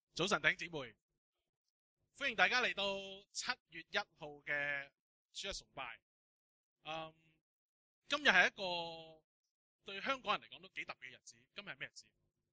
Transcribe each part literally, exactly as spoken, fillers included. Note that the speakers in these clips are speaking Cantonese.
早晨，弟兄姊妹，歡迎大家嚟到七月一號嘅主日崇拜。嗯，今日係一個對香港人嚟講都幾特別嘅日子。今日係咩日子？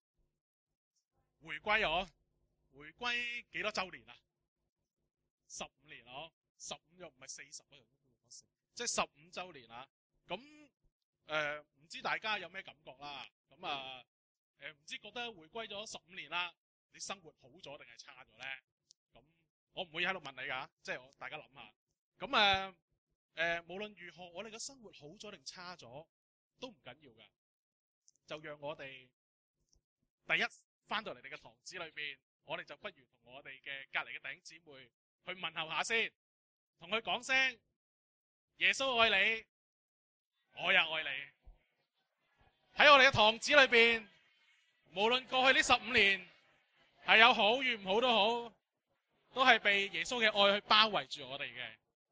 回歸哦，回歸幾多週年啊？十五年哦，十五又唔係四十啊，即係十五週年啦。咁誒，唔知大家有咩感覺啦？咁啊誒，唔知覺得回歸咗十五年啦，你生活好咗定係差咗呢？咁我唔會喺度問你㗎，即係我大家諗下。咁誒誒，無論如何，我哋嘅生活好咗定差咗都唔緊要㗎，就讓我哋第一翻到嚟你嘅堂子裏邊，我哋就不如同我哋嘅隔離嘅弟兄姊妹去問候下先，同佢講聲耶穌愛你，我也愛你。喺我哋嘅堂子裏邊，無論過去呢十五年係有好與唔好都好，都係被耶穌嘅愛去包圍住我哋嘅。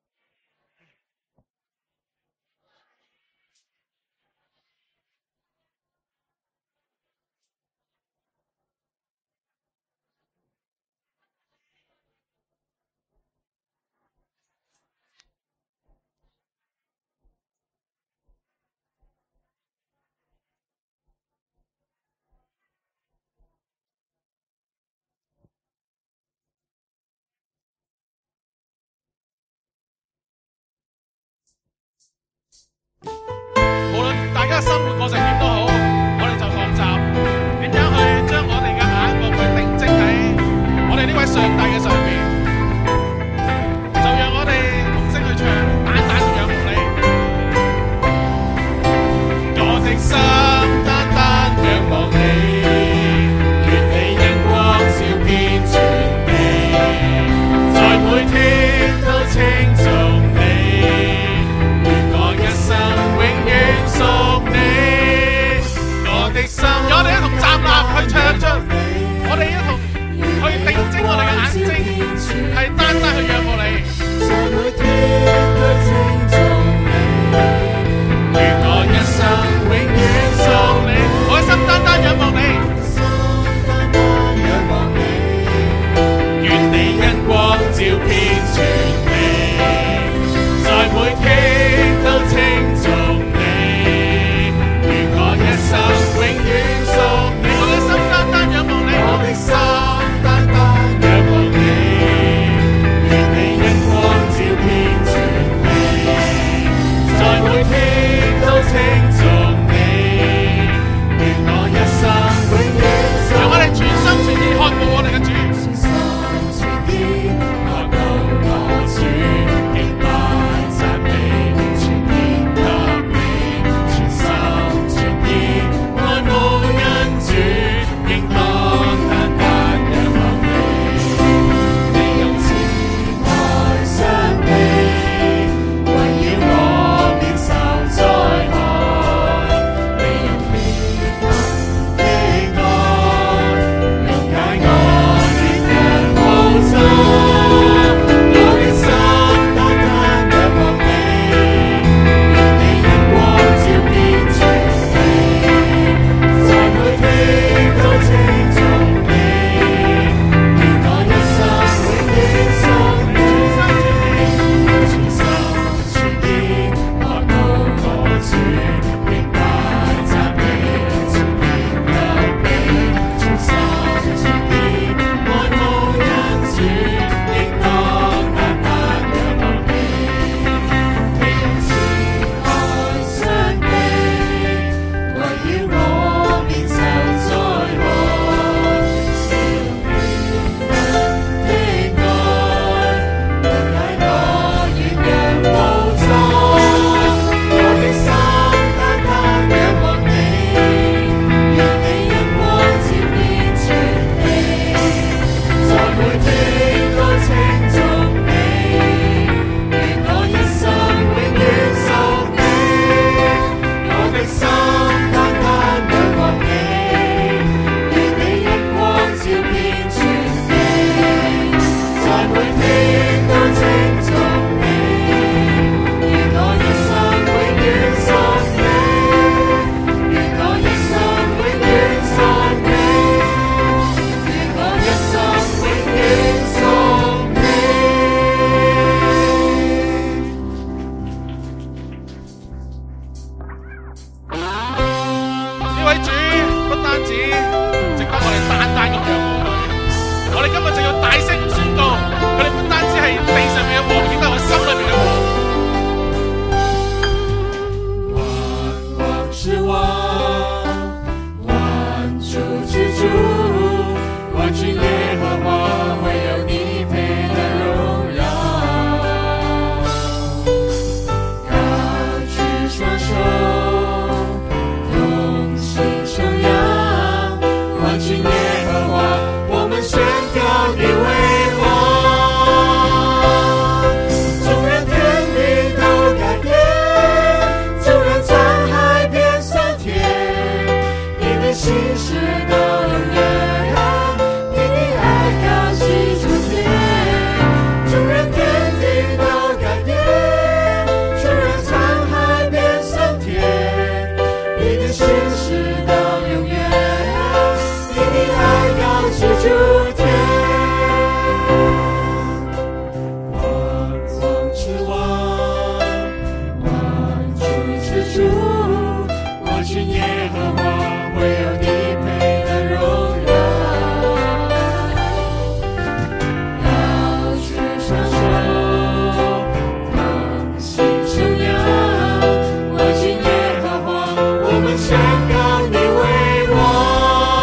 無論大家生活過程點都好，我哋就學習點樣去將我哋嘅眼目去定睛喺我哋呢位上帝嘅上面，就讓我哋同聲去唱，單單咁仰慕你。我的心單單仰望你，願你恩光照遍全地，在每天都稱頌你。屬你， 万军耶和华，唯有你配得荣耀。高举双手，同心颂扬，万军耶和华，我们宣告你为王。纵然天地都改变，纵然沧海变桑田，你的心事到永远，你的爱高举诸天。纵然天地都改变，纵然沧海变桑田，你的心事到永远，你的爱高举诸天。万王之王，万主之主，万军耶和华，唯有你配得荣耀。高举双手，同心颂扬，万军耶和华，我们宣告你为王。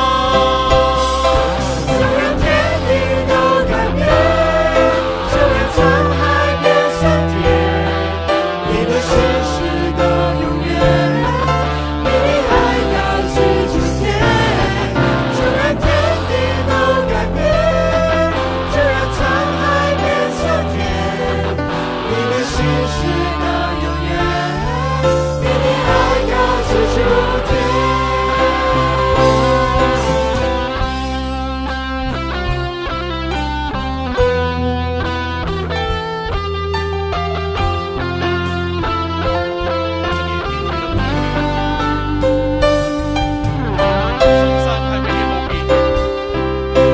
纵然天地都改变，纵然沧海变桑田，你的心事到永远，你的爱高举诸天。纵然天地都改变，纵然沧海变桑田，你的心事到永远，你的爱高举诸天。 上山係永遠無變。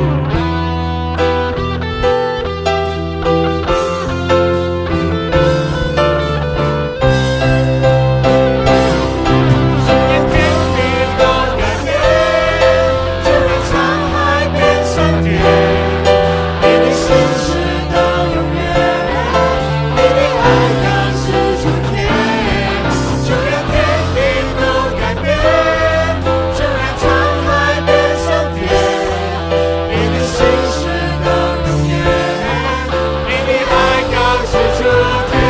纵然天地都改变，纵然沧海变桑田，你的心事到永远，你的爱高举诸天。纵然天地都改变，纵然沧海变桑田，你的心事到永远，你的爱高举诸天。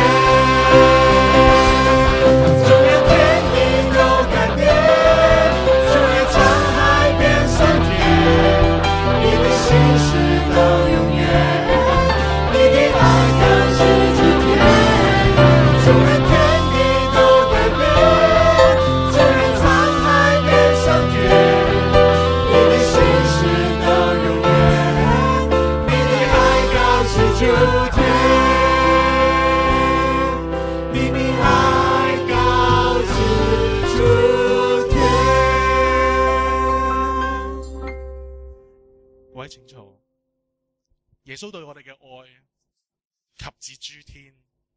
纵然天地都改变，纵然沧海变桑田，你的心事到永远，你的爱高举诸天。纵然天地都改变，纵然沧海变桑田，你的心事到永远，你的爱高举诸天。你的爱高举诸天。 各位請坐。耶穌對我哋嘅愛及至諸天。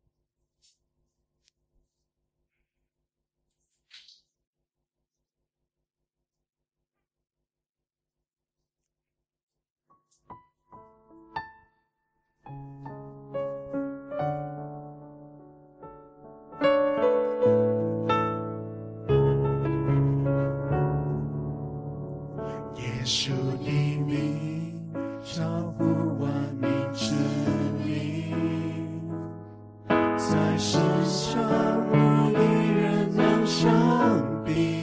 耶稣你名超乎万民之名，在世上无一人能相比。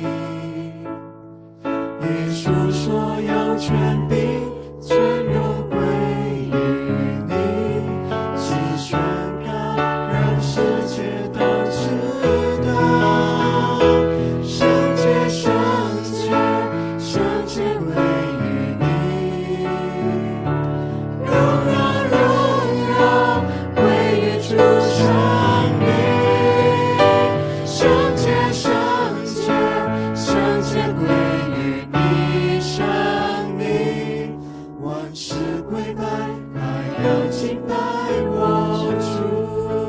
耶稣说要权柄尊荣归于你，即宣告让世界都知道，圣洁圣洁圣洁归于你，荣耀荣耀归于主生命，圣洁圣洁圣洁归于你生命，万事归拜，还要敬拜我主。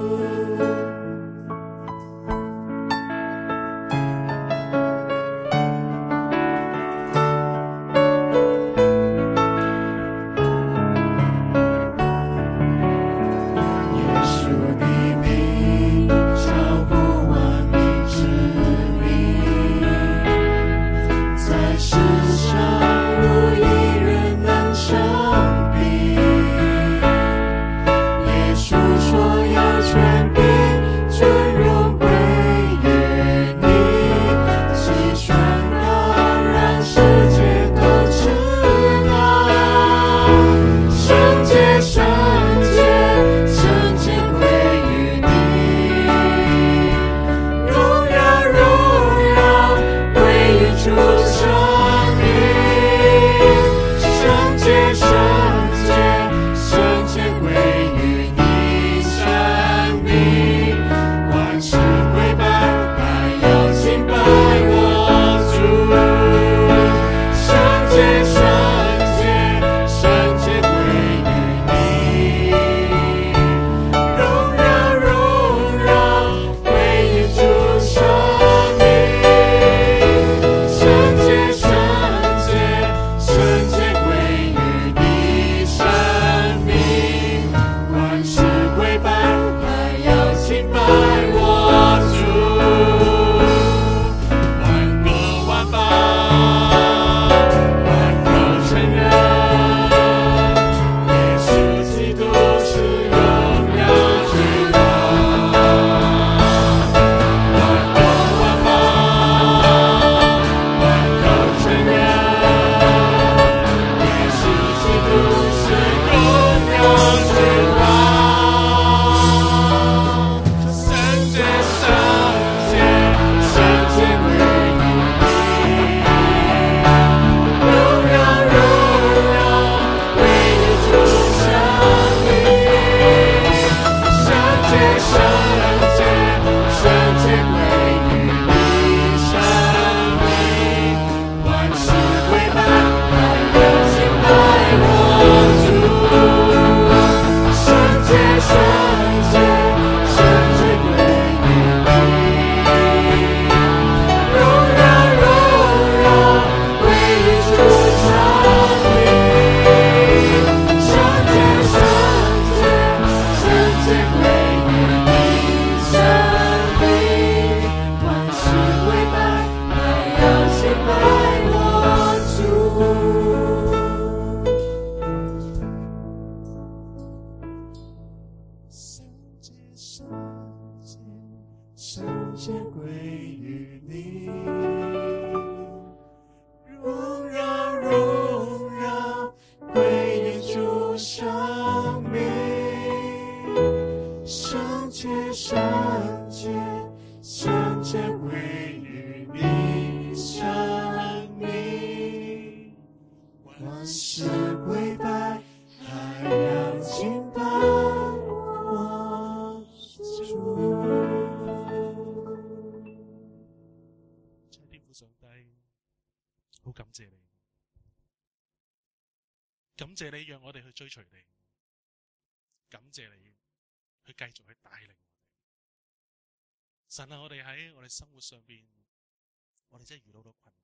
耶稣你名超乎万民之名，在世上无一人能謝你讓我哋去追隨你，感謝你去繼續去帶領我哋。神啊，我哋喺我哋生活上邊，我哋真係遇到好多困難，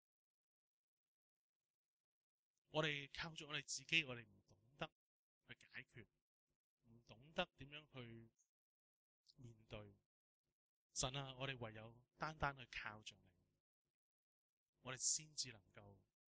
我哋靠住我哋自己，我哋唔懂得去解決，唔懂得點樣去面對。神啊，我哋唯有單單去靠着你，我哋先至能夠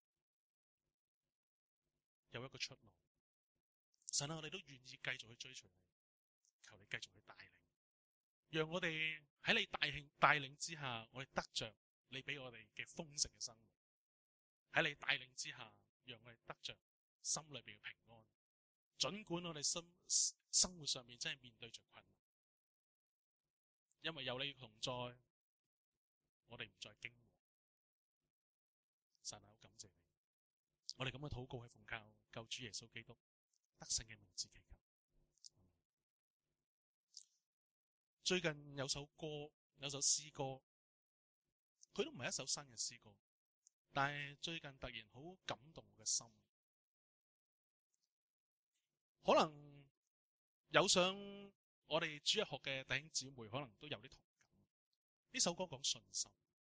有一個出路。神啊，我哋都願意繼續去追隨你，求你繼續去帶領，讓我哋喺你帶領帶領之下，我哋得着你俾我哋嘅豐盛嘅生活。喺你帶領之下，讓我哋得着心裏邊嘅平安。盡管我哋生生活上面真係面對着困難，因為有你同在，我哋唔再驚惶。神啊，好感謝你，我哋咁嘅禱告係奉靠救主耶穌基督得勝嘅名字祈求。最近有首歌，有首詩歌，佢都唔係一首新嘅詩歌，但係最近突然好感動我嘅心。可能有上我哋主日學嘅弟兄姊妹可能都有啲同感。呢首歌講信心，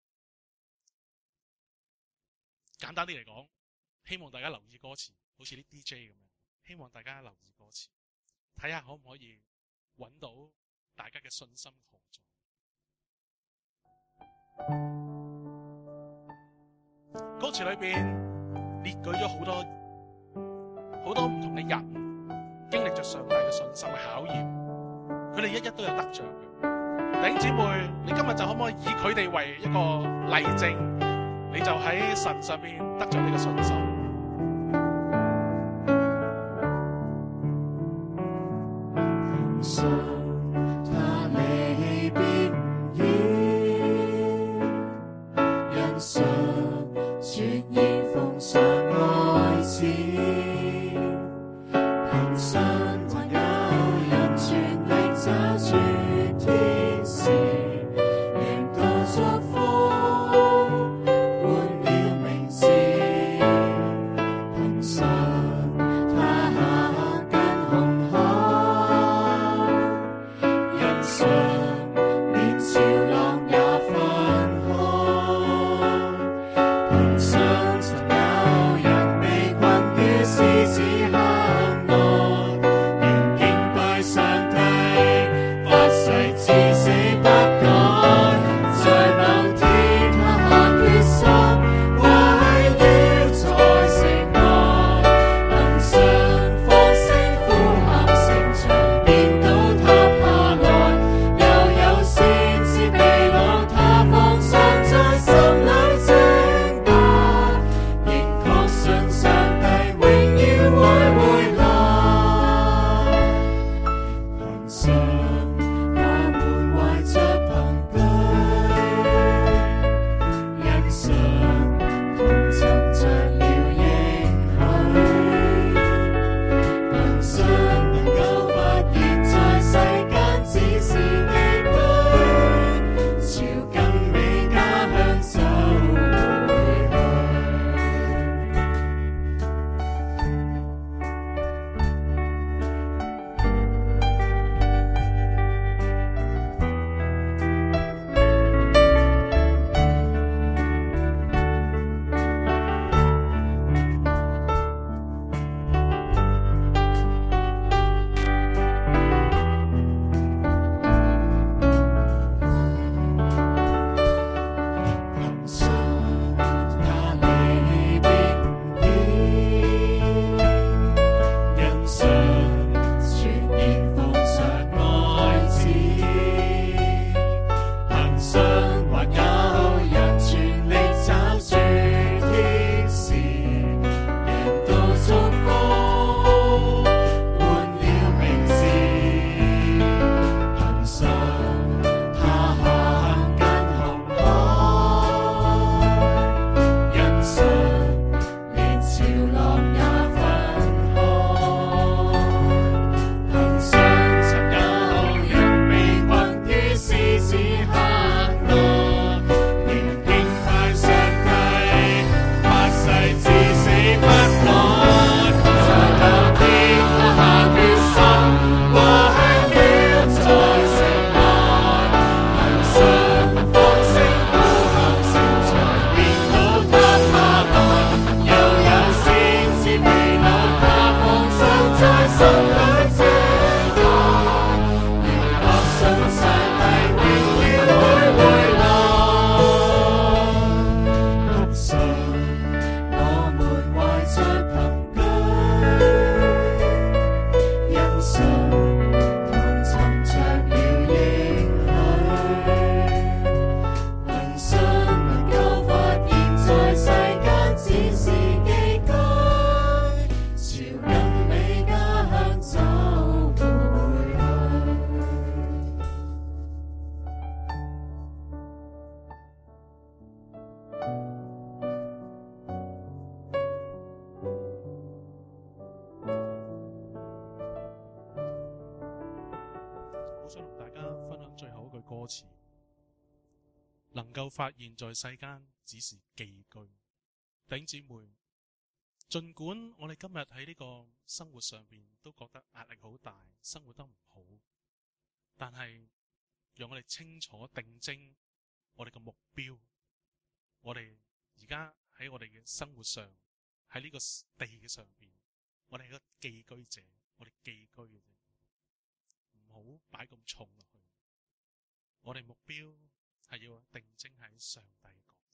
簡單啲嚟講，希望大家留意歌詞，好似啲 D J 咁樣，希望大家留意歌詞，睇下可唔可以揾到大家嘅信心何在。歌詞裏邊列舉咗好多好多唔同嘅人經歷着上帝嘅信心嘅考驗，佢哋一一都有得着嘅。弟兄姊妹，你今日就可唔可以以佢哋為一個例證，你就喺神上面得着呢個信心。 次，能夠發現在世間只是寄居。弟兄姊妹，儘管我哋今日喺呢個生活上邊都覺得壓力好大，生活得唔好，但係讓我哋清楚定睛我哋嘅目標。我哋而家喺我哋嘅生活上，喺呢個地嘅上邊，我哋係個寄居者，我哋寄居嘅啫，唔好擺咁重落去。我哋目標係要定睛喺上帝嘅國